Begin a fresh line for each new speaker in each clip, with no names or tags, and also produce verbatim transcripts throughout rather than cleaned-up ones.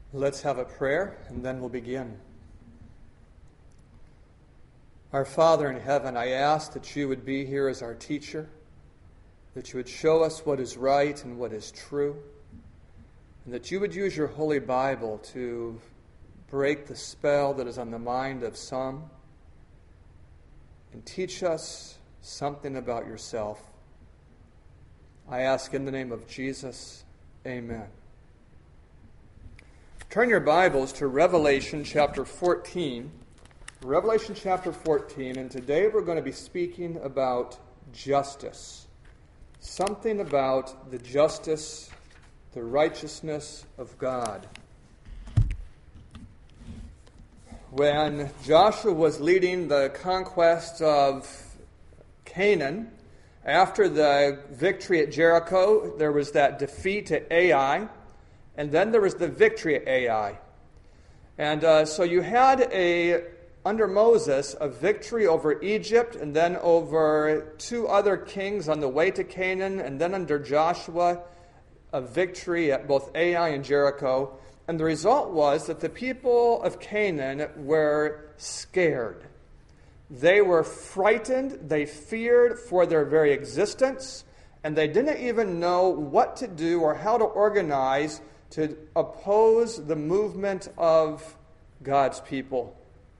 Let's have a prayer, and then we'll begin. Our Father in heaven, I ask that you would be here as our teacher, that you would show us what is right and what is true, and that you would use your Holy Bible to break the spell that is on the mind of some and teach us something about yourself. I ask in the name of Jesus, amen. Turn your Bibles to Revelation chapter fourteen. Revelation chapter fourteen, and today we're going to be speaking about justice. Something about the justice, the righteousness of God. When Joshua was leading the conquest of Canaan, after the victory at Jericho, there was that defeat at Ai. And then there was the victory at Ai. And uh, so you had, a under Moses, a victory over Egypt, and then over two other kings on the way to Canaan, and then under Joshua, a victory at both Ai and Jericho. And the result was that the people of Canaan were scared. They were frightened, they feared for their very existence, and they didn't even know what to do or how to organize to oppose the movement of God's people.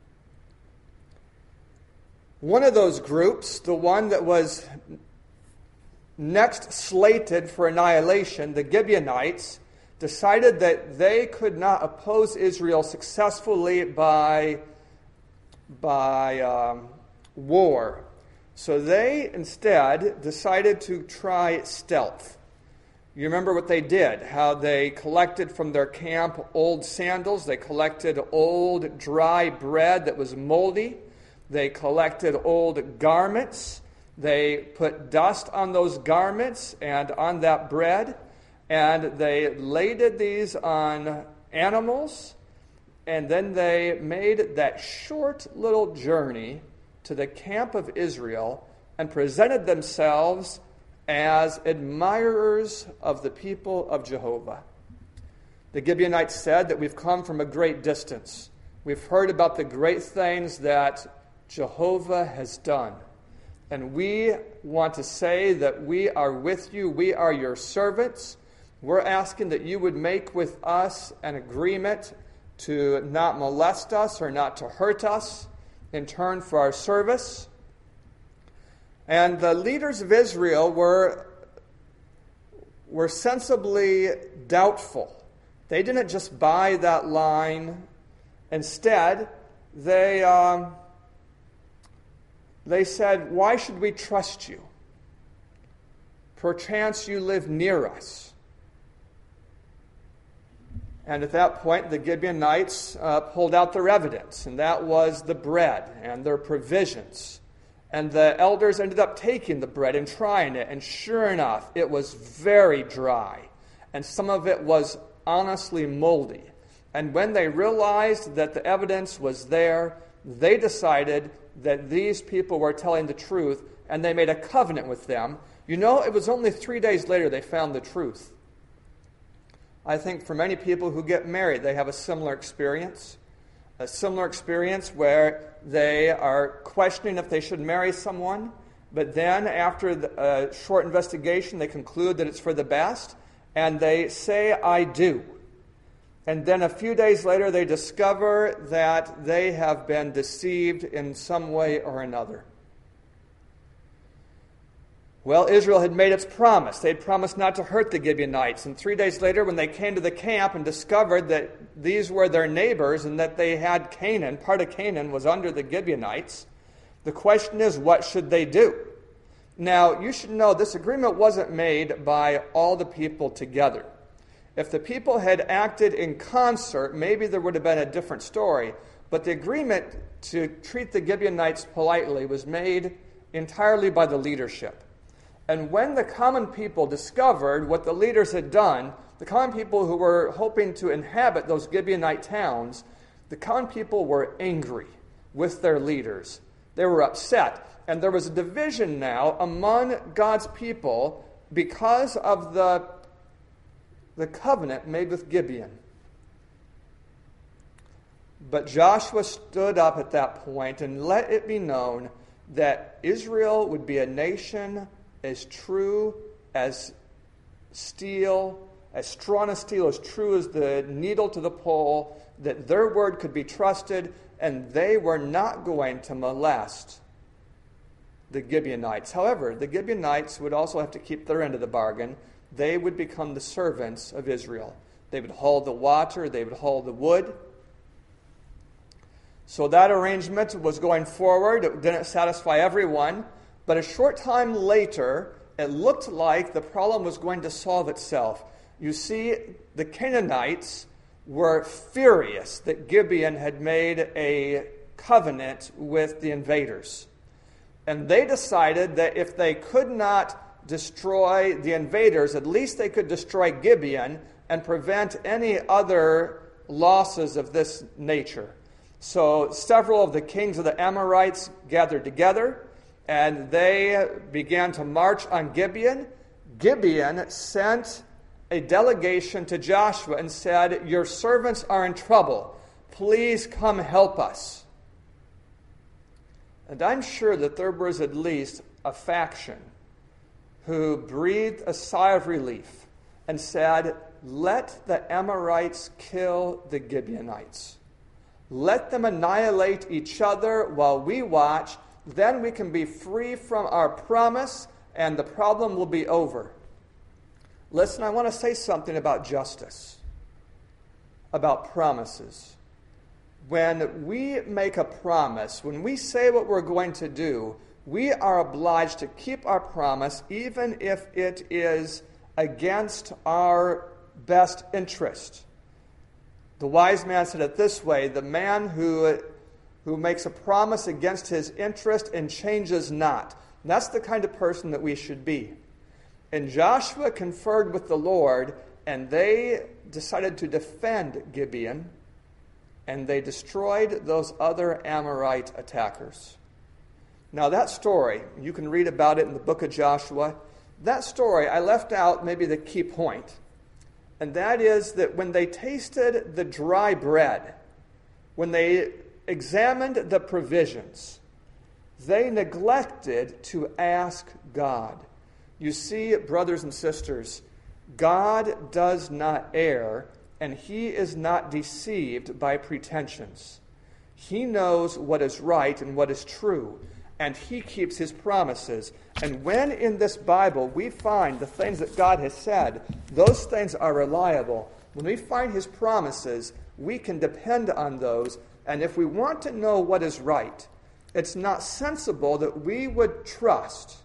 One of those groups, the one that was next slated for annihilation, the Gibeonites, decided that they could not oppose Israel successfully by, by um, war. So they instead decided to try stealth. You remember what they did, how they collected from their camp old sandals. They collected old dry bread that was moldy. They collected old garments. They put dust on those garments and on that bread. And they laded these on animals. And then they made that short little journey to the camp of Israel and presented themselves as admirers of the people of Jehovah. The Gibeonites said that we've come from a great distance. We've heard about the great things that Jehovah has done. And we want to say that we are with you. We are your servants. We're asking that you would make with us an agreement to not molest us or not to hurt us in turn for our service. And the leaders of Israel were, were sensibly doubtful. They didn't just buy that line. Instead, they, um, they said, why should we trust you? Perchance you live near us. And at that point, the Gibeonites uh, pulled out their evidence, and that was the bread and their provisions. And the elders ended up taking the bread and trying it, and sure enough, it was very dry. And some of it was honestly moldy. And when they realized that the evidence was there, they decided that these people were telling the truth, and they made a covenant with them. You know, it was only three days later they found the truth. I think for many people who get married, they have a similar experience. A similar experience where they are questioning if they should marry someone, but then after a short investigation, they conclude that it's for the best, and they say, I do. And then a few days later, they discover that they have been deceived in some way or another. Well, Israel had made its promise. They had promised not to hurt the Gibeonites. And three days later, when they came to the camp and discovered that these were their neighbors and that they had Canaan, part of Canaan was under the Gibeonites, the question is, what should they do? Now, you should know this agreement wasn't made by all the people together. If the people had acted in concert, maybe there would have been a different story. But the agreement to treat the Gibeonites politely was made entirely by the leadership. And when the common people discovered what the leaders had done, the common people who were hoping to inhabit those Gibeonite towns, the common people were angry with their leaders. They were upset. And there was a division now among God's people because of the, the covenant made with Gibeon. But Joshua stood up at that point and let it be known that Israel would be a nation as true as steel, as strong as steel, as true as the needle to the pole, that their word could be trusted, and they were not going to molest the Gibeonites. However, the Gibeonites would also have to keep their end of the bargain. They would become the servants of Israel. They would haul the water, they would haul the wood. So that arrangement was going forward. It didn't satisfy everyone, but a short time later, it looked like the problem was going to solve itself. You see, the Canaanites were furious that Gibeon had made a covenant with the invaders. And they decided that if they could not destroy the invaders, at least they could destroy Gibeon and prevent any other losses of this nature. So several of the kings of the Amorites gathered together, and they began to march on Gibeon. Gibeon sent a delegation to Joshua and said, "Your servants are in trouble. Please come help us." And I'm sure that there was at least a faction who breathed a sigh of relief and said, "Let the Amorites kill the Gibeonites. Let them annihilate each other while we watch. Then we can be free from our promise and the problem will be over." Listen, I want to say something about justice, about promises. When we make a promise, when we say what we're going to do, we are obliged to keep our promise even if it is against our best interest. The wise man said it this way: the man who, who makes a promise against his interest and changes not. And that's the kind of person that we should be. And Joshua conferred with the Lord, and they decided to defend Gibeon, and they destroyed those other Amorite attackers. Now that story, you can read about it in the book of Joshua. That story, I left out maybe the key point. And that is that when they tasted the dry bread, when they examined the provisions, they neglected to ask God. You see, brothers and sisters, God does not err, and he is not deceived by pretensions. He knows what is right and what is true, and he keeps his promises. And when in this Bible we find the things that God has said, those things are reliable. When we find his promises, we can depend on those. And if we want to know what is right, it's not sensible that we would trust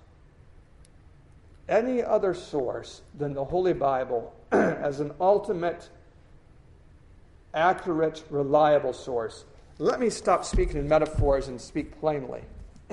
any other source than the Holy Bible as an ultimate, accurate, reliable source. Let me stop speaking in metaphors and speak plainly.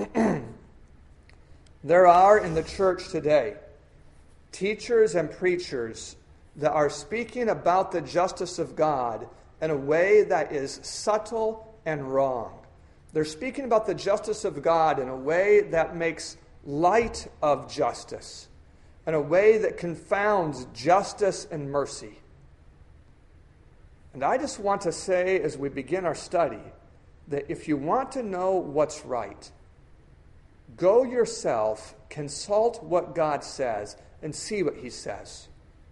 There are in the church today teachers and preachers that are speaking about the justice of God in a way that is subtle and wrong. They're speaking about the justice of God in a way that makes light of justice, in a way that confounds justice and mercy. And I just want to say as we begin our study that if you want to know what's right, go yourself, consult what God says, and see what he says.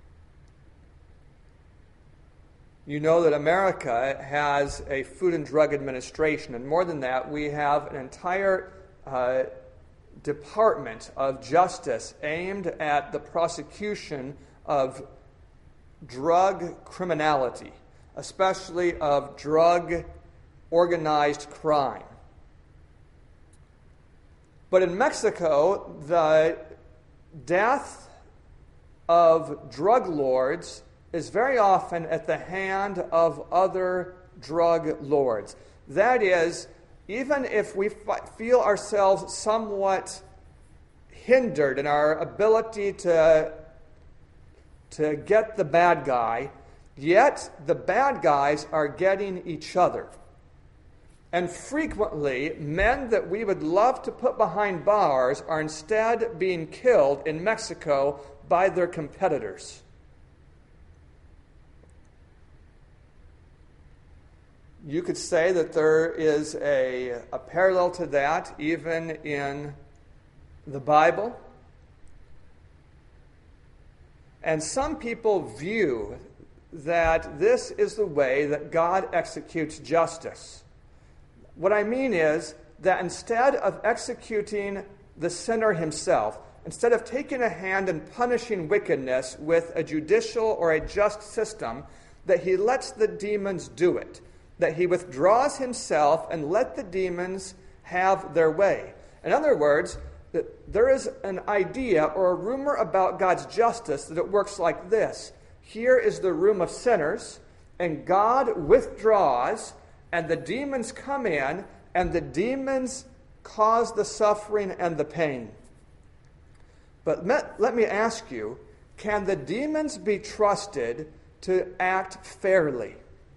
You know that America has a Food and Drug Administration, and more than that, we have an entire uh, Department of Justice aimed at the prosecution of drug criminality, especially of drug organized crime. But in Mexico, the death of drug lords is very often at the hand of other drug lords. That is, even if we f- feel ourselves somewhat hindered in our ability to, to get the bad guy, yet the bad guys are getting each other. And frequently, men that we would love to put behind bars are instead being killed in Mexico by their competitors. You could say that there is a, a parallel to that even in the Bible. And some people view that this is the way that God executes justice. What I mean is that instead of executing the sinner himself, instead of taking a hand and punishing wickedness with a judicial or a just system, that he lets the demons do it, that he withdraws himself and let the demons have their way. In other words, that there is an idea or a rumor about God's justice that it works like this. Here is the room of sinners, and God withdraws, and the demons come in, and the demons cause the suffering and the pain. But let, let me ask you, can the demons be trusted to act fairly?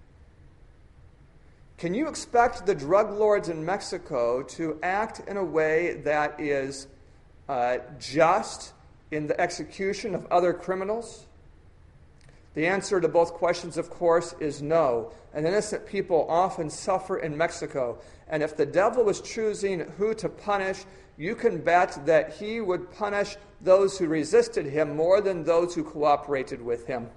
Can you expect the drug lords in Mexico to act in a way that is uh, just in the execution of other criminals? The answer to both questions, of course, is no. And innocent people often suffer in Mexico. And if the devil was choosing who to punish, you can bet that he would punish those who resisted him more than those who cooperated with him.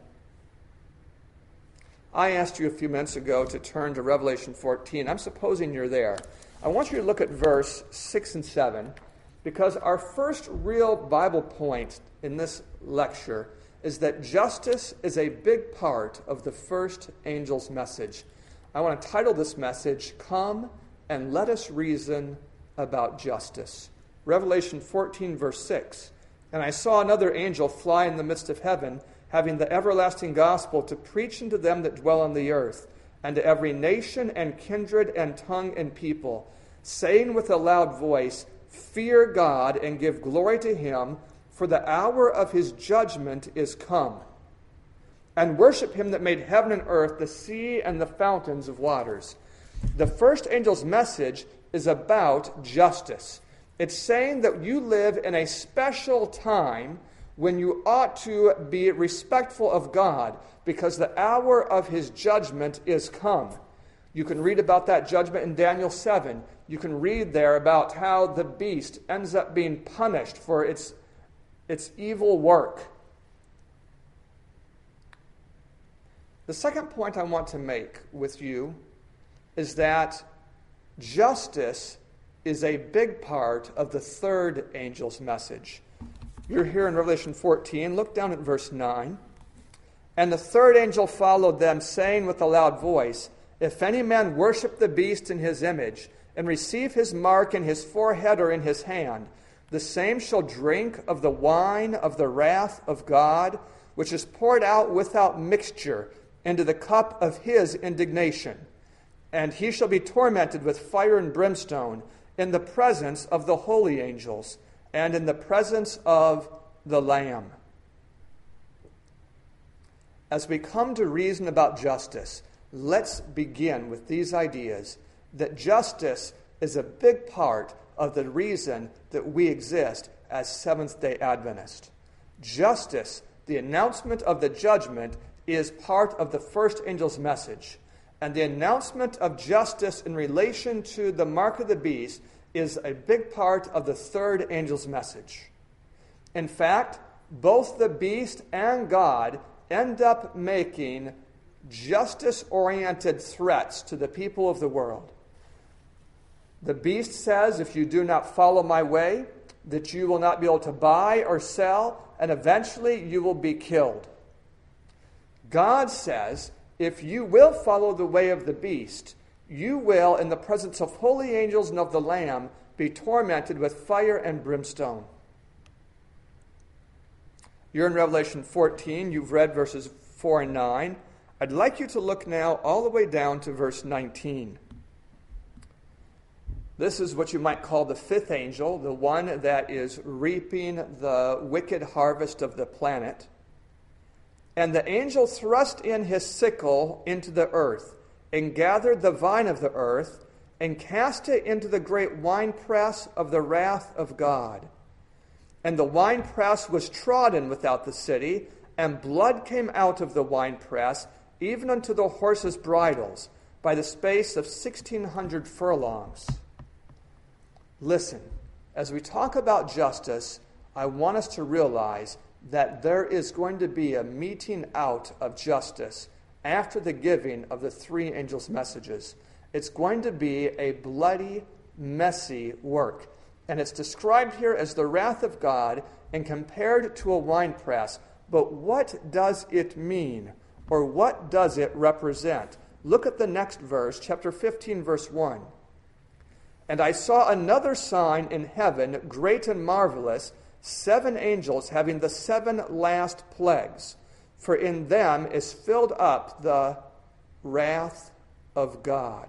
I asked you a few minutes ago to turn to Revelation fourteen. I'm supposing you're there. I want you to look at verse six and seven, because our first real Bible point in this lecture is that justice is a big part of the first angel's message. I want to title this message, Come and Let Us Reason About Justice. Revelation fourteen, verse six. And I saw another angel fly in the midst of heaven, having the everlasting gospel to preach unto them that dwell on the earth, and to every nation and kindred and tongue and people, saying with a loud voice, Fear God and give glory to him, for the hour of his judgment is come. And worship him that made heaven and earth, the sea and the fountains of waters. The first angel's message is about justice. It's saying that you live in a special time when you ought to be respectful of God, because the hour of his judgment is come. You can read about that judgment in Daniel seven. You can read there about how the beast ends up being punished for its, its evil work. The second point I want to make with you is that justice is a big part of the third angel's message. You're here in Revelation fourteen. Look down at verse nine. And the third angel followed them, saying with a loud voice, If any man worship the beast in his image, and receive his mark in his forehead or in his hand, the same shall drink of the wine of the wrath of God, which is poured out without mixture into the cup of his indignation. And he shall be tormented with fire and brimstone in the presence of the holy angels, and in the presence of the Lamb. As we come to reason about justice, let's begin with these ideas that justice is a big part of the reason that we exist as Seventh-day Adventists. Justice, the announcement of the judgment, is part of the first angel's message. And the announcement of justice in relation to the mark of the beast is a big part of the third angel's message. In fact, both the beast and God end up making justice-oriented threats to the people of the world. The beast says, if you do not follow my way, that you will not be able to buy or sell, and eventually you will be killed. God says, if you will follow the way of the beast, you will, in the presence of holy angels and of the Lamb, be tormented with fire and brimstone. You're in Revelation fourteen. You've read verses four and nine. I'd like you to look now all the way down to verse nineteen. This is what you might call the fifth angel, the one that is reaping the wicked harvest of the planet. And the angel thrust in his sickle into the earth, and gathered the vine of the earth, and cast it into the great winepress of the wrath of God. And the winepress was trodden without the city, and blood came out of the winepress, even unto the horses' bridles. by the space of sixteen hundred furlongs. Listen, as we talk about justice, I want us to realize that there is going to be a meting out of justice after the giving of the three angels' messages. It's going to be a bloody, messy work. And it's described here as the wrath of God and compared to a winepress. But what does it mean? Or what does it represent? Look at the next verse, chapter fifteen, verse one. And I saw another sign in heaven, great and marvelous, seven angels having the seven last plagues, for in them is filled up the wrath of God.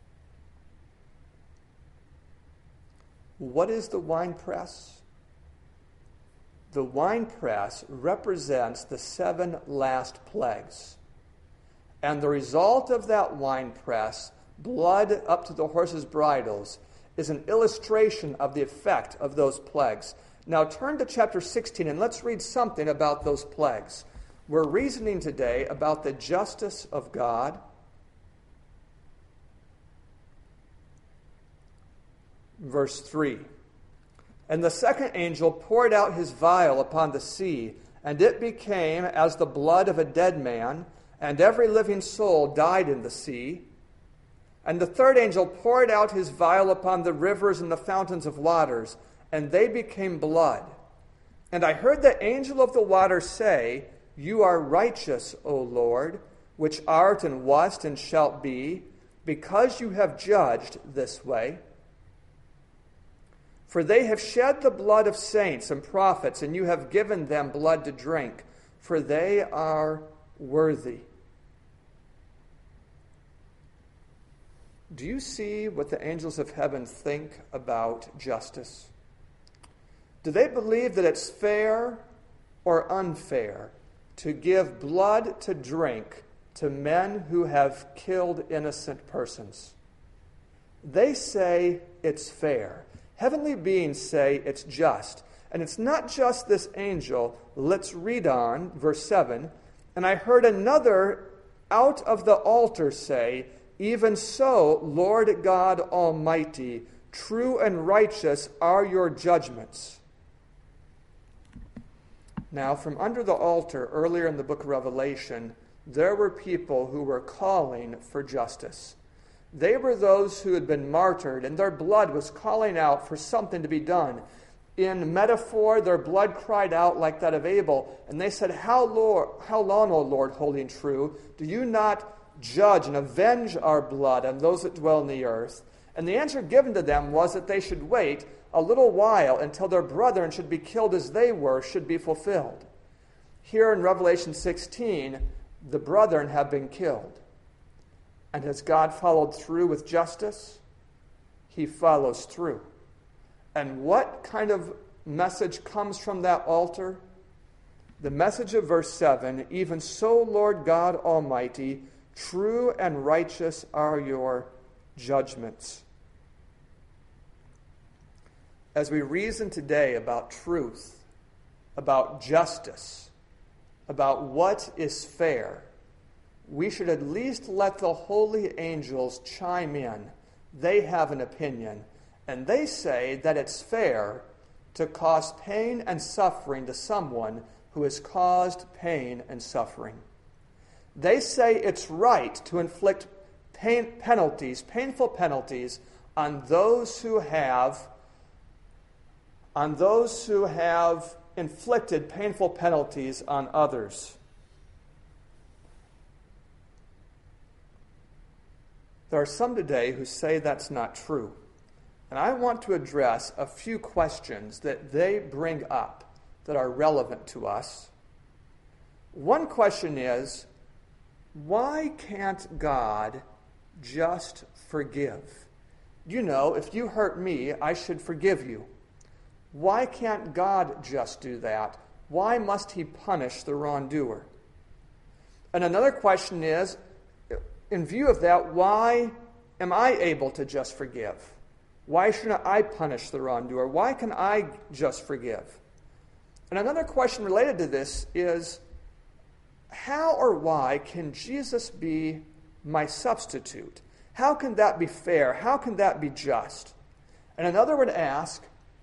What is the winepress? The winepress represents the seven last plagues. And the result of that winepress, blood up to the horses' bridles, is an illustration of the effect of those plagues. Now turn to chapter sixteen and let's read something about those plagues. We're reasoning today about the justice of God. Verse three. And the second angel poured out his vial upon the sea, and it became as the blood of a dead man, and every living soul died in the sea. And the third angel poured out his vial upon the rivers and the fountains of waters, and they became blood. And I heard the angel of the water say, You are righteous, O Lord, which art and wast and shalt be, because you have judged this way. For they have shed the blood of saints and prophets, and you have given them blood to drink, for they are worthy. Do you see what the angels of heaven think about justice? Do they believe that it's fair or unfair to give blood to drink to men who have killed innocent persons? They say it's fair. Heavenly beings say it's just. And it's not just this angel. Let's read on, verse seven. And I heard another out of the altar say, Even so, Lord God Almighty, true and righteous are your judgments. Now, from under the altar, earlier in the book of Revelation, there were people who were calling for justice. They were those who had been martyred, and their blood was calling out for something to be done. In metaphor, their blood cried out like that of Abel, and they said, How, Lord, how long, O Lord, holy and true, do you not judge and avenge our blood on those that dwell in the earth? And the answer given to them was that they should wait a little while until their brethren should be killed as they were, should be fulfilled. Here in Revelation sixteen, the brethren have been killed. And has God followed through with justice? He follows through. And what kind of message comes from that altar? The message of verse seven, Even so, Lord God Almighty, true and righteous are your judgments. As we reason today about truth, about justice, about what is fair, we should at least let the holy angels chime in. They have an opinion, and they say that it's fair to cause pain and suffering to someone who has caused pain and suffering. They say it's right to inflict pain, penalties, painful penalties, on those who have, on those who have inflicted painful penalties on others. There are some today who say that's not true. And I want to address a few questions that they bring up that are relevant to us. One question is, why can't God just forgive? You know, if you hurt me, I should forgive you. Why can't God just do that? Why must he punish the wrongdoer? And another question is, in view of that, why am I able to just forgive? Why shouldn't I punish the wrongdoer? Why can I just forgive? And another question related to this is, how or why can Jesus be my substitute? How can that be fair? How can that be just? And another would ask,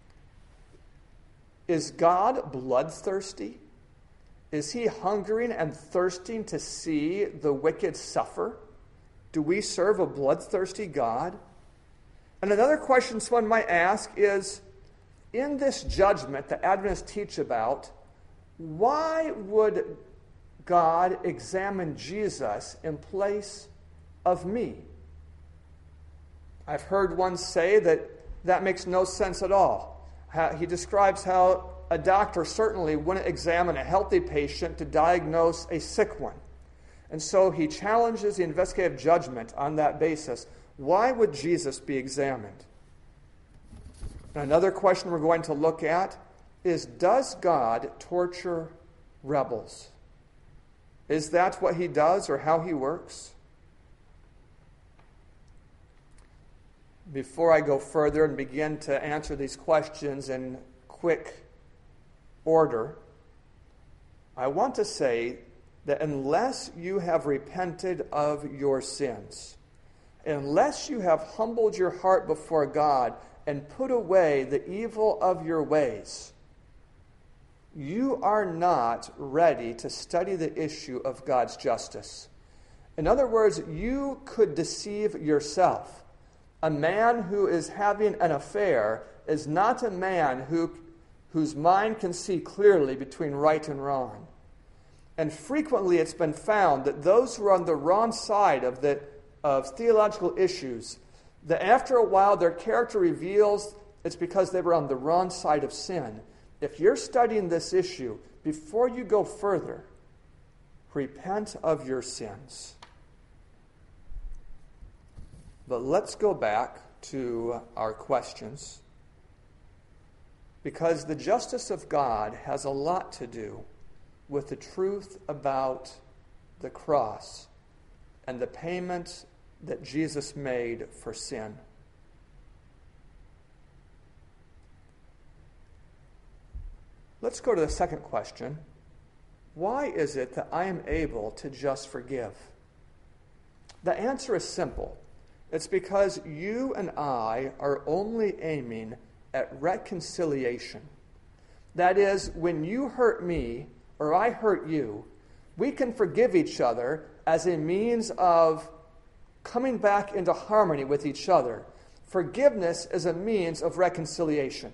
is God bloodthirsty? Is he hungering and thirsting to see the wicked suffer? Do we serve a bloodthirsty God? And another question someone might ask is, in this judgment that Adventists teach about, why would God examine Jesus in place of me? I've heard one say that that makes no sense at all. He describes how a doctor certainly wouldn't examine a healthy patient to diagnose a sick one. And so he challenges the investigative judgment on that basis. Why would Jesus be examined? And another question we're going to look at is, does God torture rebels? Is that what he does or how he works? Before I go further and begin to answer these questions in quick order, I want to say that unless you have repented of your sins, unless you have humbled your heart before God and put away the evil of your ways, you are not ready to study the issue of God's justice. In other words, you could deceive yourself. A man who is having an affair is not a man who, whose mind can see clearly between right and wrong. And frequently it's been found that those who are on the wrong side of, the, of theological issues, that after a while their character reveals it's because they were on the wrong side of sin. If you're studying this issue, before you go further, repent of your sins. But let's go back to our questions, because the justice of God has a lot to do with the truth about the cross and the payment that Jesus made for sin. Let's go to the second question. Why is it that I am able to just forgive? The answer is simple. It's because you and I are only aiming at reconciliation. That is, when you hurt me or I hurt you, we can forgive each other as a means of coming back into harmony with each other. Forgiveness is a means of reconciliation.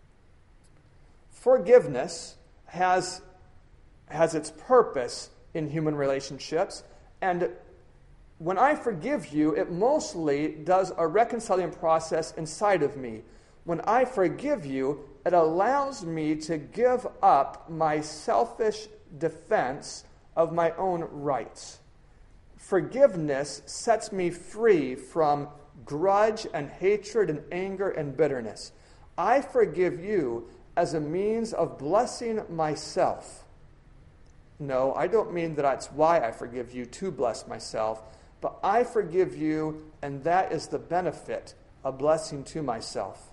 Forgiveness has, has its purpose in human relationships, and when I forgive you, it mostly does a reconciling process inside of me. When I forgive you, it allows me to give up my selfish defense of my own rights. Forgiveness sets me free from grudge and hatred and anger and bitterness. I forgive you as a means of blessing myself. No, I don't mean that that's why I forgive you, to bless myself. But I forgive you, and that is the benefit, a blessing to myself.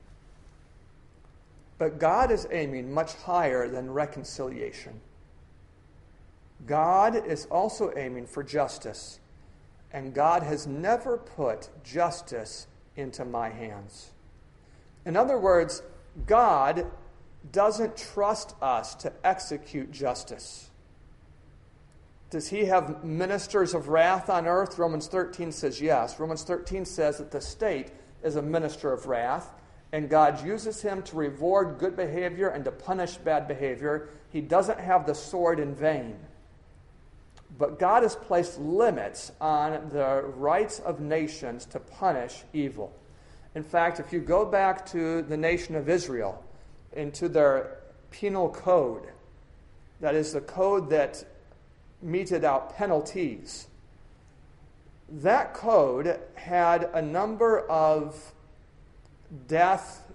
But God is aiming much higher than reconciliation. God is also aiming for justice, and God has never put justice into my hands. In other words, God doesn't trust us to execute justice. Does he have ministers of wrath on earth? Romans thirteen says yes. Romans thirteen says that the state is a minister of wrath, and God uses him to reward good behavior and to punish bad behavior. He doesn't have the sword in vain. But God has placed limits on the rights of nations to punish evil. In fact, if you go back to the nation of Israel, into their penal code, that is the code that meted out penalties, that code had a number of death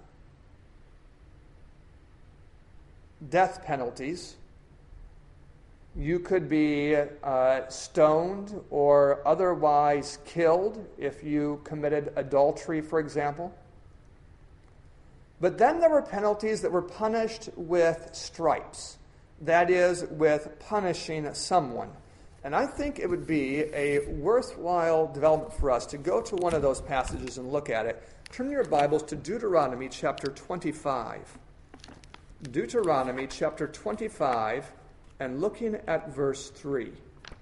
death penalties. You could be uh, stoned or otherwise killed if you committed adultery, for example. But then there were penalties that were punished with stripes. That is, with punishing someone. And I think it would be a worthwhile development for us to go to one of those passages and look at it. Turn your Bibles to Deuteronomy chapter twenty-five. Deuteronomy chapter twenty-five, and looking at verse three.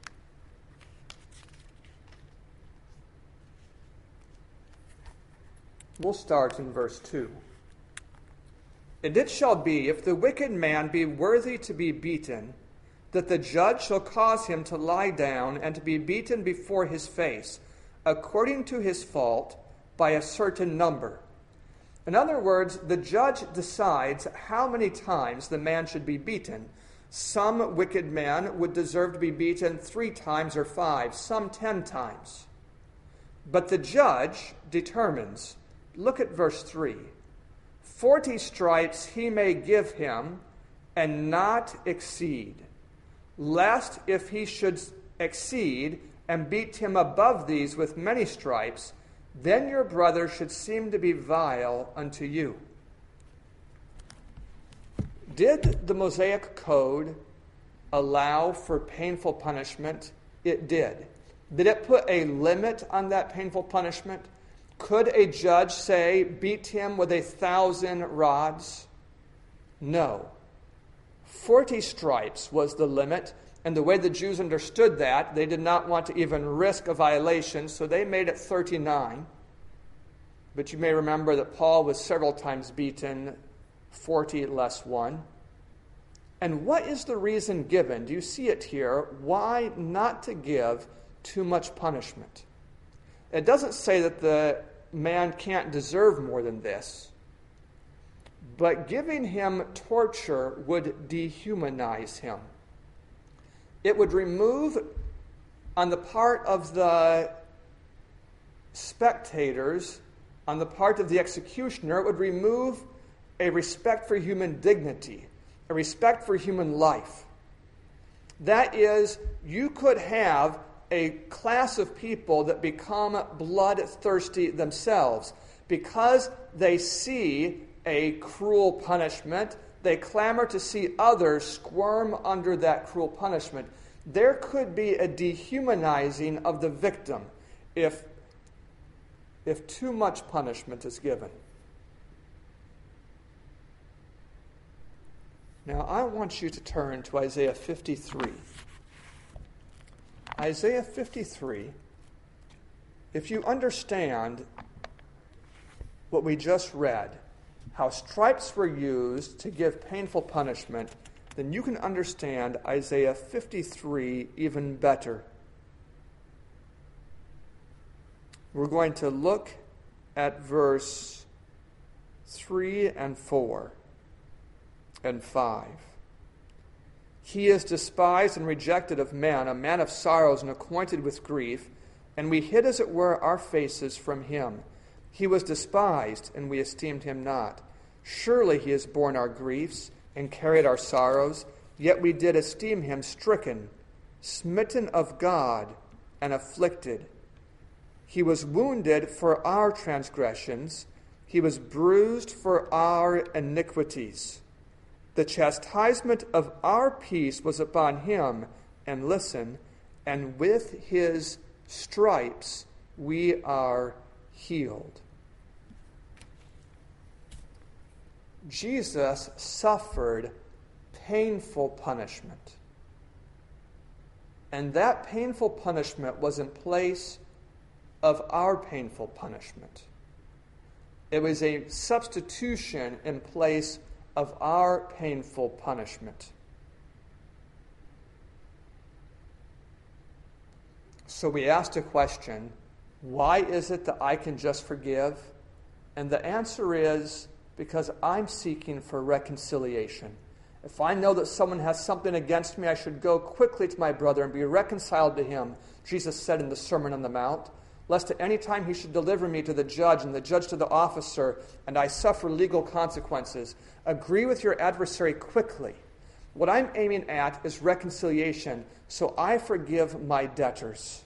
We'll start in verse two. And it shall be, if the wicked man be worthy to be beaten, that the judge shall cause him to lie down and to be beaten before his face, according to his fault, by a certain number. In other words, the judge decides how many times the man should be beaten. Some wicked men would deserve to be beaten three times or five, some ten times. But the judge determines. Look at verse three. Forty stripes he may give him, and not exceed, lest if he should exceed and beat him above these with many stripes, then your brother should seem to be vile unto you. Did the Mosaic Code allow for painful punishment? It did. Did it put a limit on that painful punishment? Could a judge say, beat him with a thousand rods? No. Forty stripes was the limit, and the way the Jews understood that, they did not want to even risk a violation, so they made it thirty-nine. But you may remember that Paul was several times beaten, forty less one. And what is the reason given? Do you see it here? Why not to give too much punishment? It doesn't say that the man can't deserve more than this, but giving him torture would dehumanize him. It would remove, on the part of the spectators, on the part of the executioner, it would remove a respect for human dignity, a respect for human life. That is, you could have a class of people that become bloodthirsty themselves. Because they see a cruel punishment, they clamor to see others squirm under that cruel punishment. There could be a dehumanizing of the victim if, if too much punishment is given. Now, I want you to turn to Isaiah fifty-three. Isaiah fifty-three, if you understand what we just read, how stripes were used to give painful punishment, then you can understand Isaiah fifty-three even better. We're going to look at verse three and four and five. He is despised and rejected of men, a man of sorrows and acquainted with grief, and we hid, as it were, our faces from him. He was despised, and we esteemed him not. Surely he has borne our griefs and carried our sorrows, yet we did esteem him stricken, smitten of God, and afflicted. He was wounded for our transgressions, he was bruised for our iniquities. The chastisement of our peace was upon him, and listen, and with his stripes we are healed. Jesus suffered painful punishment. And that painful punishment was in place of our painful punishment. It was a substitution in place of our painful punishment. So we asked a question, why is it that I can just forgive? And the answer is, because I'm seeking for reconciliation. If I know that someone has something against me, I should go quickly to my brother and be reconciled to him, Jesus said in the Sermon on the Mount, lest at any time he should deliver me to the judge and the judge to the officer, and I suffer legal consequences. Agree with your adversary quickly. What I'm aiming at is reconciliation, so I forgive my debtors.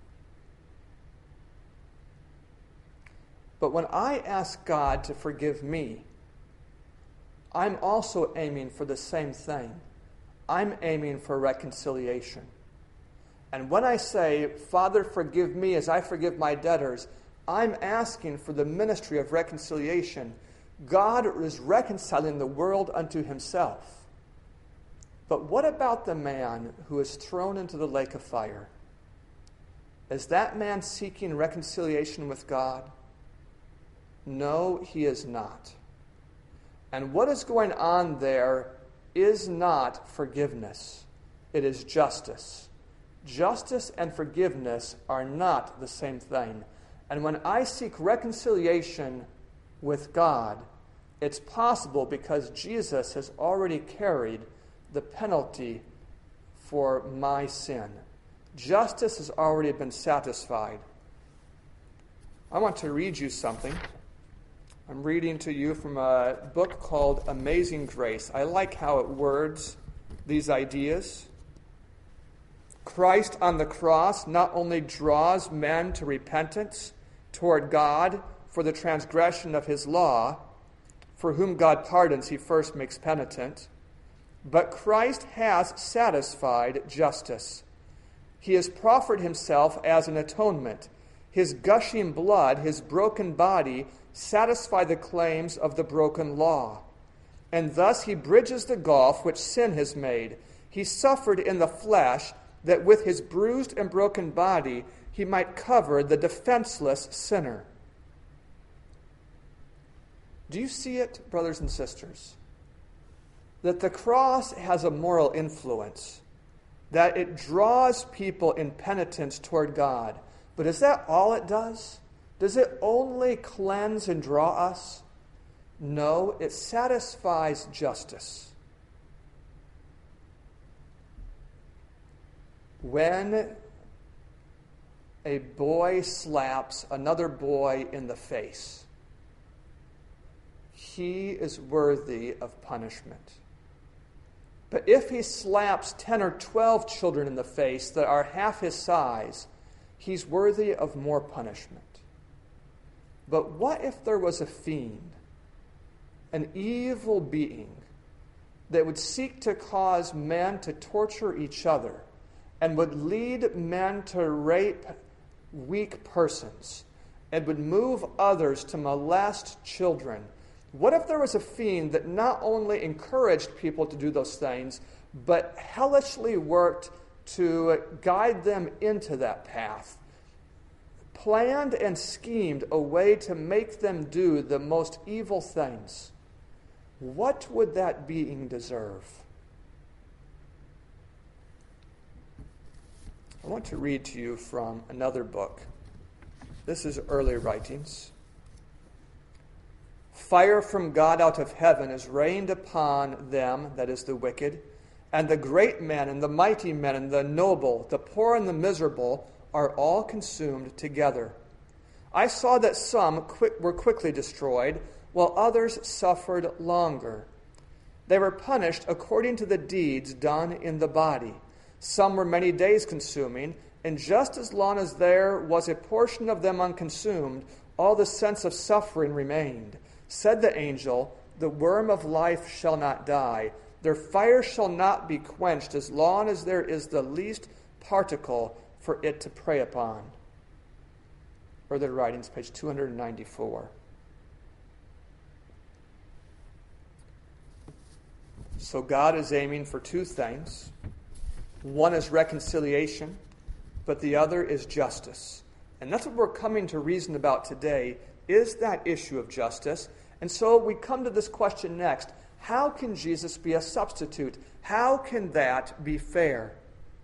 But when I ask God to forgive me, I'm also aiming for the same thing. I'm aiming for reconciliation. And when I say, Father, forgive me as I forgive my debtors, I'm asking for the ministry of reconciliation. God is reconciling the world unto himself. But what about the man who is thrown into the lake of fire? Is that man seeking reconciliation with God? No, he is not. And what is going on there is not forgiveness. It is justice. Justice and forgiveness are not the same thing. And when I seek reconciliation with God, it's possible because Jesus has already carried the penalty for my sin. Justice has already been satisfied. I want to read you something. I'm reading to you from a book called Amazing Grace. I like how it words these ideas. Christ on the cross not only draws men to repentance toward God for the transgression of his law, for whom God pardons, he first makes penitent, but Christ has satisfied justice. He has proffered himself as an atonement. His gushing blood, his broken body, satisfy the claims of the broken law. And thus he bridges the gulf which sin has made. He suffered in the flesh, that with his bruised and broken body he might cover the defenseless sinner. Do you see it, brothers and sisters? That the cross has a moral influence, that it draws people in penitence toward God. But is that all it does? Does it only cleanse and draw us? No, it satisfies justice. When a boy slaps another boy in the face, he is worthy of punishment. But if he slaps ten or twelve children in the face that are half his size, he's worthy of more punishment. But what if there was a fiend, an evil being, that would seek to cause men to torture each other, and would lead men to rape weak persons, and would move others to molest children? What if there was a fiend that not only encouraged people to do those things, but hellishly worked to guide them into that path, planned and schemed a way to make them do the most evil things? What would that being deserve? I want to read to you from another book. This is early writings. Fire from God out of heaven is rained upon them, that is the wicked, and the great men and the mighty men and the noble, the poor and the miserable, are all consumed together. I saw that some quick, were quickly destroyed, while others suffered longer. They were punished according to the deeds done in the body. Some were many days consuming, and just as long as there was a portion of them unconsumed, all the sense of suffering remained. Said the angel, the worm of life shall not die. Their fire shall not be quenched as long as there is the least particle for it to prey upon. Further writings, page two ninety-four. So God is aiming for two things. One is reconciliation, but the other is justice. And that's what we're coming to reason about today, is that issue of justice. And so we come to this question next. How can Jesus be a substitute? How can that be fair?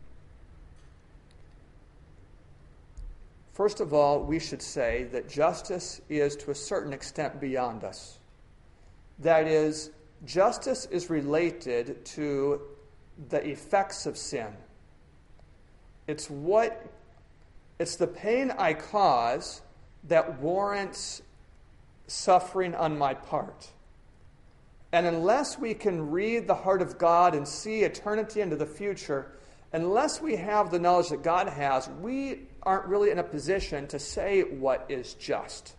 First of all, we should say that justice is to a certain extent beyond us. That is, justice is related to the effects of sin. It's what it's the pain I cause that warrants suffering on my part. And unless we can read the heart of God and see eternity into the future, unless we have the knowledge that God has, we aren't really in a position to say what is just.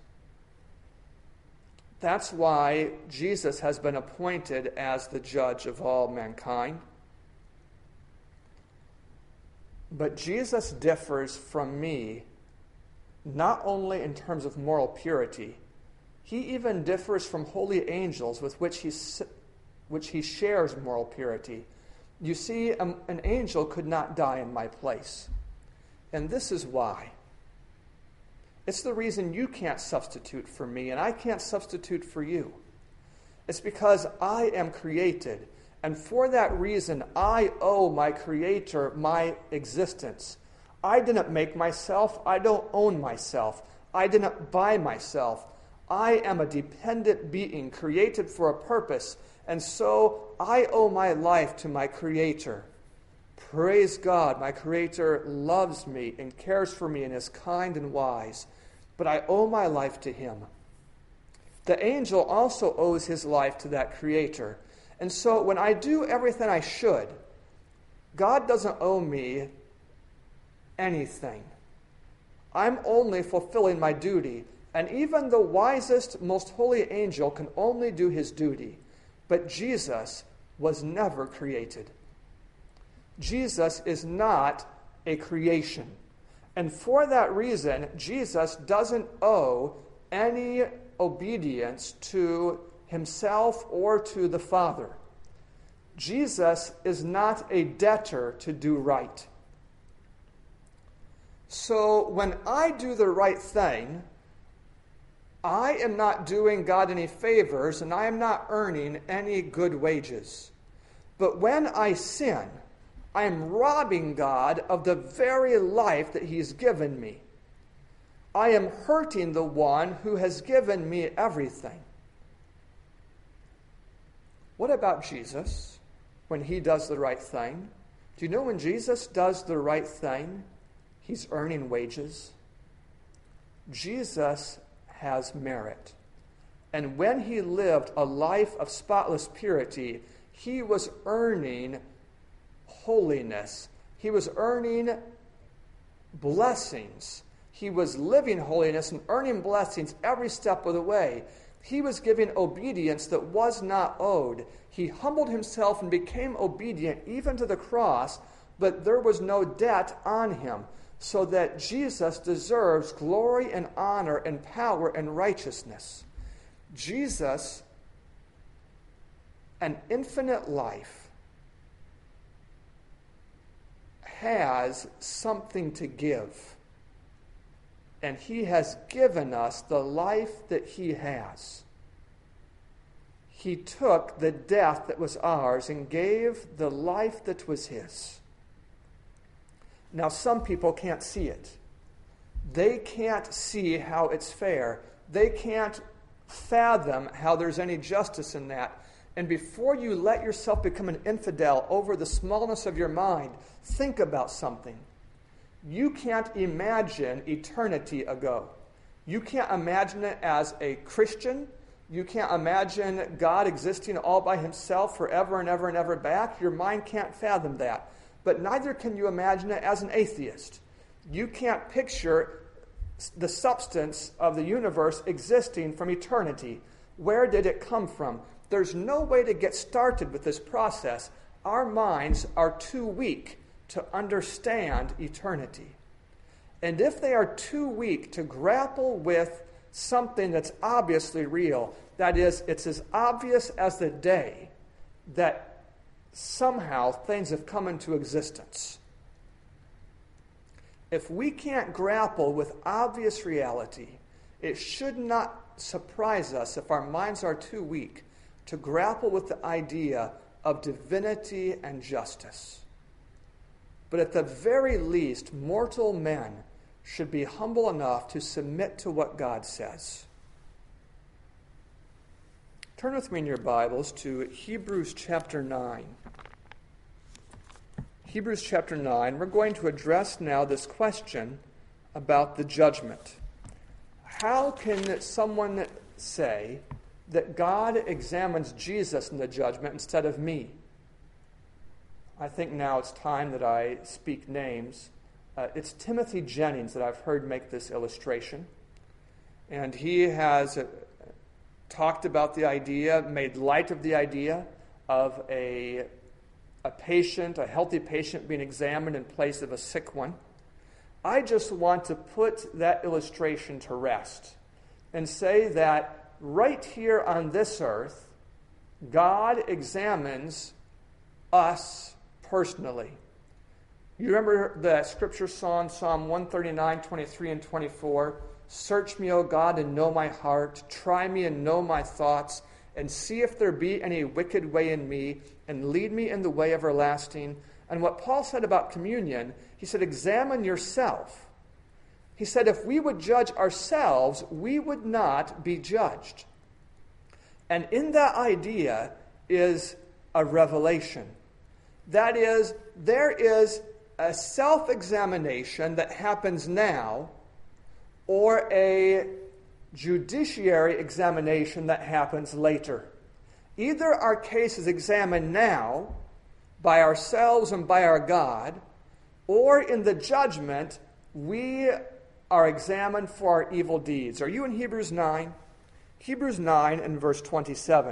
That's why Jesus has been appointed as the judge of all mankind. But Jesus differs from me not only in terms of moral purity, he even differs from holy angels with which he, which he shares moral purity. You see, um, an angel could not die in my place. And this is why. It's the reason you can't substitute for me, and I can't substitute for you. It's because I am created, and for that reason, I owe my Creator my existence. I didn't make myself. I don't own myself. I didn't buy myself. I am a dependent being created for a purpose, and so I owe my life to my Creator. Praise God, my Creator loves me and cares for me and is kind and wise, but I owe my life to Him. The angel also owes his life to that Creator. And so when I do everything I should, God doesn't owe me anything. I'm only fulfilling my duty. And even the wisest, most holy angel can only do his duty. But Jesus was never created. Jesus is not a creation. And for that reason, Jesus doesn't owe any obedience to himself or to the Father. Jesus is not a debtor to do right. So when I do the right thing, I am not doing God any favors, and I am not earning any good wages. But when I sin, I am robbing God of the very life that He's given me. I am hurting the one who has given me everything. What about Jesus when He does the right thing? Do you know when Jesus does the right thing, He's earning wages? Jesus has merit. And when He lived a life of spotless purity, He was earning holiness. He was earning blessings. He was living holiness and earning blessings every step of the way. He was giving obedience that was not owed. He humbled Himself and became obedient even to the cross, but there was no debt on Him, so that Jesus deserves glory and honor and power and righteousness. Jesus, an infinite life, has something to give. And He has given us the life that He has. He took the death that was ours and gave the life that was His. Now, some people can't see it. They can't see how it's fair. They can't fathom how there's any justice in that. And before you let yourself become an infidel over the smallness of your mind, think about something. You can't imagine eternity ago. You can't imagine it as a Christian. You can't imagine God existing all by Himself forever and ever and ever back. Your mind can't fathom that. But neither can you imagine it as an atheist. You can't picture the substance of the universe existing from eternity. Where did it come from? There's no way to get started with this process. Our minds are too weak to understand eternity. And if they are too weak to grapple with something that's obviously real, that is, it's as obvious as the day that somehow things have come into existence. If we can't grapple with obvious reality, it should not surprise us if our minds are too weak to grapple with the idea of divinity and justice. But at the very least, mortal men should be humble enough to submit to what God says. Turn with me in your Bibles to Hebrews chapter nine. Hebrews chapter nine, we're going to address now this question about the judgment. How can someone say that God examines Jesus in the judgment instead of me? I think now it's time that I speak names. Uh, it's Timothy Jennings that I've heard make this illustration. And he has uh, talked about the idea, made light of the idea of a a patient, a healthy patient being examined in place of a sick one. I just want to put that illustration to rest and say that right here on this earth, God examines us personally. You remember the scripture song, Psalm one thirty-nine, twenty-three and twenty-four? Search me, O God, and know my heart. Try me and know my thoughts, and see if there be any wicked way in me, and lead me in the way everlasting. And what Paul said about communion, he said, examine yourself. He said, if we would judge ourselves, we would not be judged. And in that idea is a revelation. That is, there is a self-examination that happens now, or a judiciary examination that happens later. Either our case is examined now by ourselves and by our God, or in the judgment, we are examined for our evil deeds. Are you in Hebrews nine? Hebrews nine and verse twenty-seven.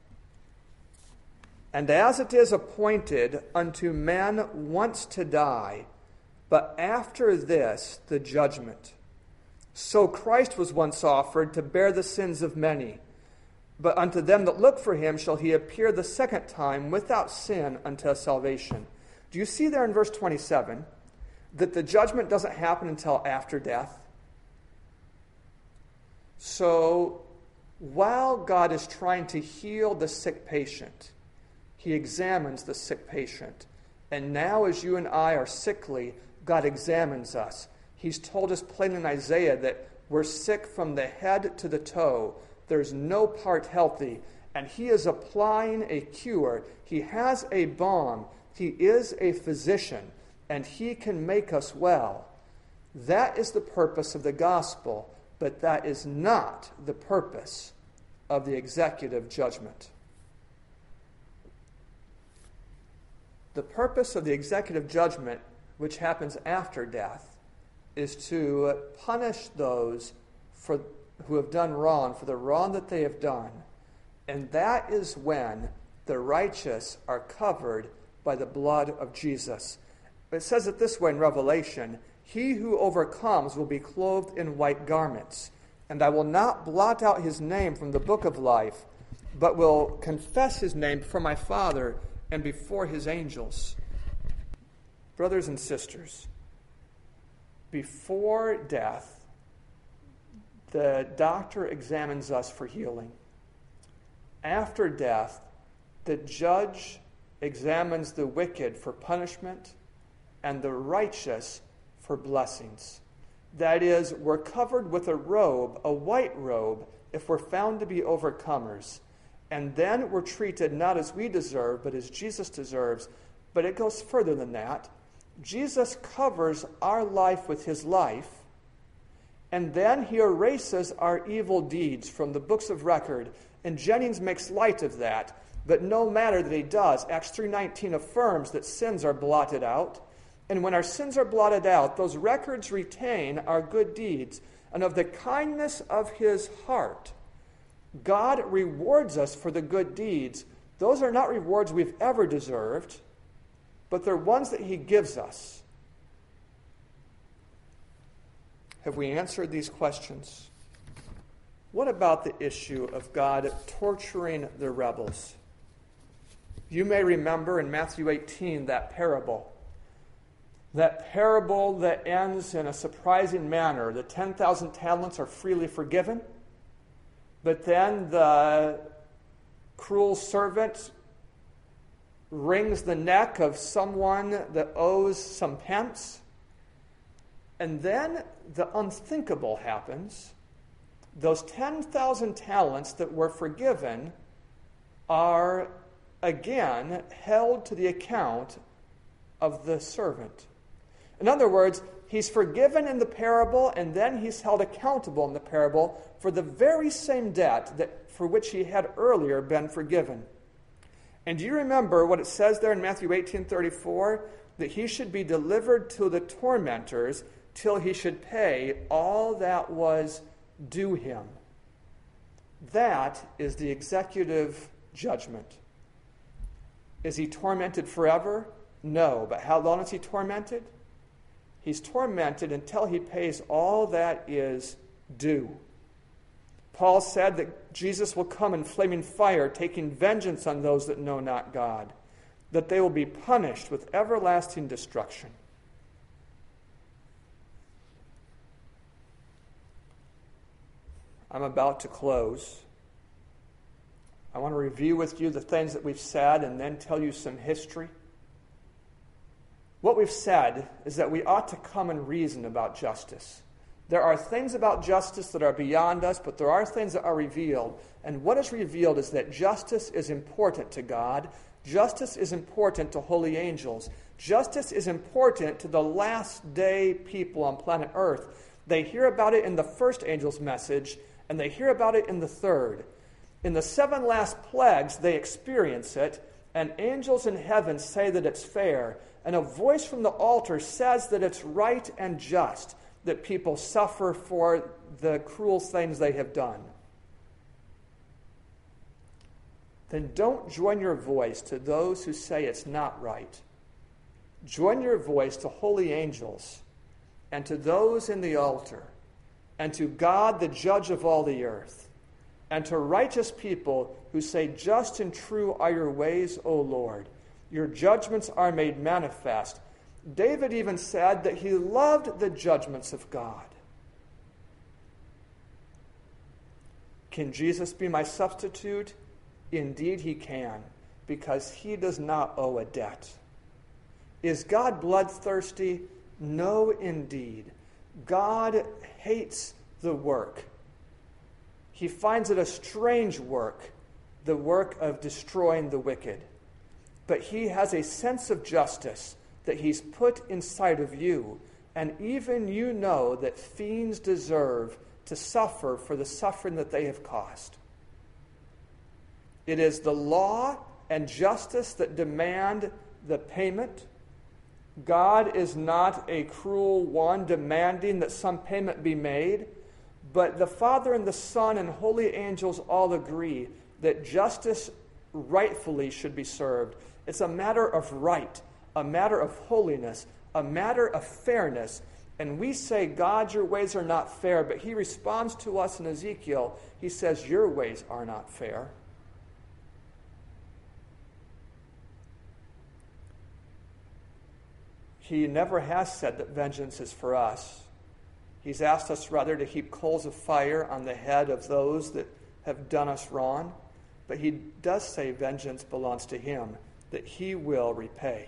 And as it is appointed unto men once to die, but after this the judgment. So Christ was once offered to bear the sins of many. But unto them that look for him shall he appear the second time without sin unto salvation. Do you see there in verse twenty-seven that the judgment doesn't happen until after death? So while God is trying to heal the sick patient, he examines the sick patient. And now as you and I are sickly, God examines us. He's told us plain in Isaiah that we're sick from the head to the toe. There's no part healthy. And he is applying a cure. He has a balm. He is a physician. And he can make us well. That is the purpose of the gospel. But that is not the purpose of the executive judgment. The purpose of the executive judgment, which happens after death, is to punish those for, who have done wrong for the wrong that they have done. And that is when the righteous are covered by the blood of Jesus. It says it this way in Revelation, he who overcomes will be clothed in white garments, and I will not blot out his name from the book of life, but will confess his name before my Father and before his angels. Brothers and sisters, before death, the doctor examines us for healing. After death, the judge examines the wicked for punishment and the righteous for blessings. That is, we're covered with a robe, a white robe, if we're found to be overcomers. And then we're treated not as we deserve, but as Jesus deserves. But it goes further than that. Jesus covers our life with his life, and then he erases our evil deeds from the books of record. And Jennings makes light of that. But no matter that he does, Acts three nineteen affirms that sins are blotted out. And when our sins are blotted out, those records retain our good deeds. And of the kindness of his heart, God rewards us for the good deeds. Those are not rewards we've ever deserved, but they're ones that he gives us. Have we answered these questions? What about the issue of God torturing the rebels? You may remember in Matthew eighteen that parable. That parable that ends in a surprising manner. The ten thousand talents are freely forgiven, but then the cruel servant wrings the neck of someone that owes some pence. And then the unthinkable happens. Those ten thousand talents that were forgiven are again held to the account of the servant. In other words, he's forgiven in the parable, and then he's held accountable in the parable for the very same debt that for which he had earlier been forgiven. And do you remember what it says there in Matthew eighteen thirty-four? That he should be delivered to the tormentors till he should pay all that was due him. That is the executive judgment. Is he tormented forever? No. But how long is he tormented? He's tormented until he pays all that is due. Paul said that Jesus will come in flaming fire, taking vengeance on those that know not God, that they will be punished with everlasting destruction. I'm about to close. I want to review with you the things that we've said and then tell you some history. What we've said is that we ought to come and reason about justice. There are things about justice that are beyond us, but there are things that are revealed. And what is revealed is that justice is important to God. Justice is important to holy angels. Justice is important to the last day people on planet Earth. They hear about it in the first angel's message, and they hear about it in the third. In the seven last plagues, they experience it, and angels in heaven say that it's fair, and a voice from the altar says that it's right and just that people suffer for the cruel things they have done. Then don't join your voice to those who say it's not right. Join your voice to holy angels and to those in the altar and to God, the judge of all the earth, and to righteous people who say, just and true are your ways, O Lord. Your judgments are made manifest. David even said that he loved the judgments of God. Can Jesus be my substitute? Indeed he can, because he does not owe a debt. Is God bloodthirsty? No, indeed. God hates the work. He finds it a strange work, the work of destroying the wicked. But he has a sense of justice that he's put inside of you, and even you know that fiends deserve to suffer for the suffering that they have caused. It is the law and justice that demand the payment. God is not a cruel one demanding that some payment be made, but the Father and the Son and holy angels all agree that justice rightfully should be served. It's a matter of right, a matter of holiness, a matter of fairness. And we say, God, your ways are not fair, but he responds to us in Ezekiel. He says, your ways are not fair. He never has said that vengeance is for us. He's asked us rather to heap coals of fire on the head of those that have done us wrong. But he does say vengeance belongs to him, that he will repay.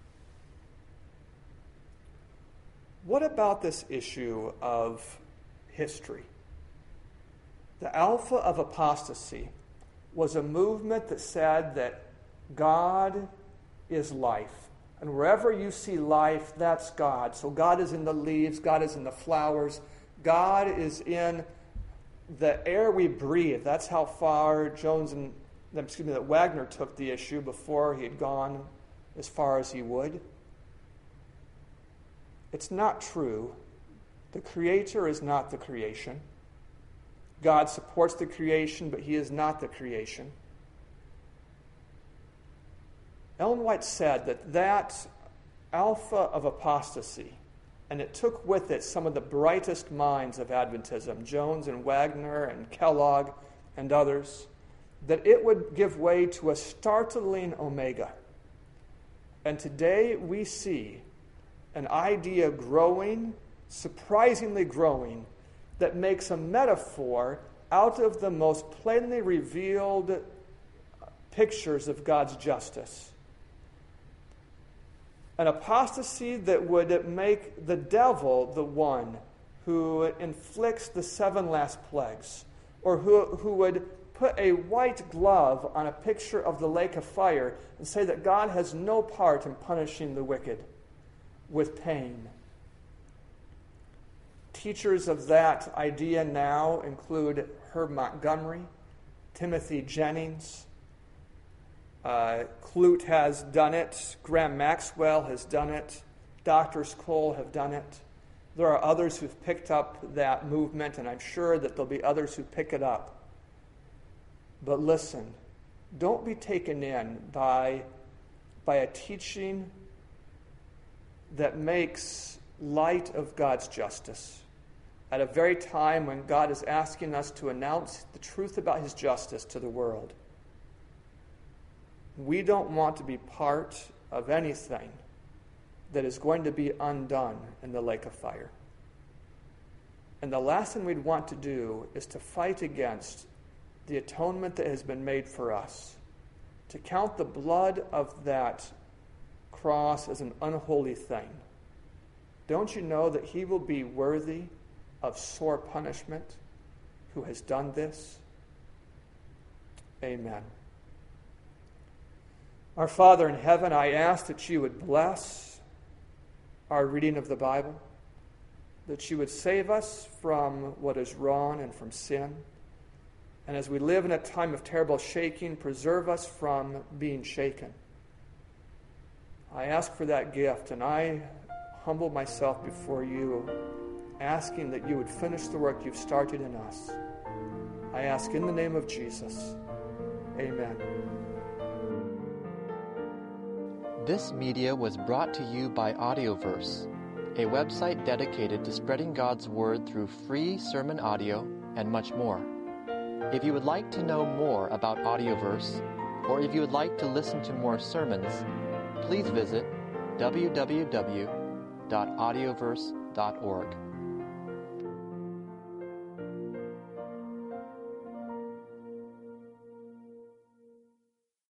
What about this issue of history? The Alpha of Apostasy was a movement that said that God is life. And wherever you see life, that's God. So God is in the leaves, God is in the flowers, God is in the air we breathe. That's how far Jones and excuse me, that Wagner took the issue before he had gone as far as he would. It's not true. The Creator is not the creation. God supports the creation, but he is not the creation. Ellen White said that that alpha of apostasy, and it took with it some of the brightest minds of Adventism, Jones and Wagner and Kellogg and others, that it would give way to a startling omega. And today we see an idea growing, surprisingly growing, that makes a metaphor out of the most plainly revealed pictures of God's justice. An apostasy that would make the devil the one who inflicts the seven last plagues, or who, who would put a white glove on a picture of the lake of fire and say that God has no part in punishing the wicked with pain. Teachers of that idea now include Herb Montgomery, Timothy Jennings, uh, Clute has done it, Graham Maxwell has done it, Doctors Cole have done it. There are others who've picked up that movement, and I'm sure that there'll be others who pick it up. But listen, don't be taken in by by a teaching that makes light of God's justice at a very time when God is asking us to announce the truth about his justice to the world. We don't want to be part of anything that is going to be undone in the lake of fire. And the last thing we'd want to do is to fight against the atonement that has been made for us, to count the blood of that cross as an unholy thing. Don't you know that he will be worthy of sore punishment who has done this? Amen. Our Father in heaven, I ask that you would bless our reading of the Bible, that you would save us from what is wrong and from sin. And as we live in a time of terrible shaking, preserve us from being shaken. I ask for that gift, and I humble myself before you, asking that you would finish the work you've started in us. I ask in the name of Jesus. Amen.
This media was brought to you by Audioverse, a website dedicated to spreading God's Word through free sermon audio and much more. If you would like to know more about Audioverse, or if you would like to listen to more sermons, please visit w w w dot audioverse dot org.